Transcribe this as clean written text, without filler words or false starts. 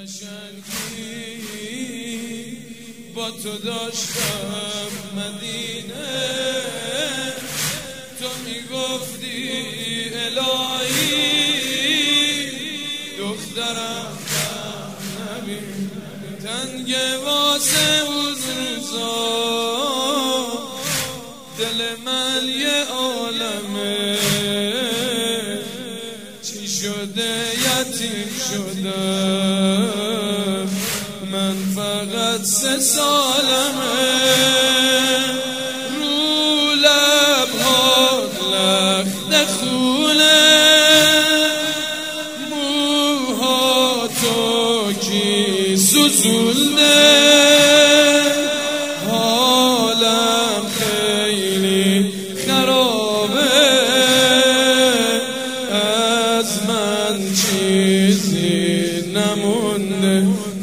قشنگی با تو داشتم مدینه، تو میگفتی الهی دخترم نبین، تنگ واسه اون روزا دل من یه عالمه، چی شده یتیم شدم من فقط 3 سالمه، رو لب‌هات لخت خونه، موهاتو کی سوزونده، حالم خیلی خرابه، از من چیزی نمونده.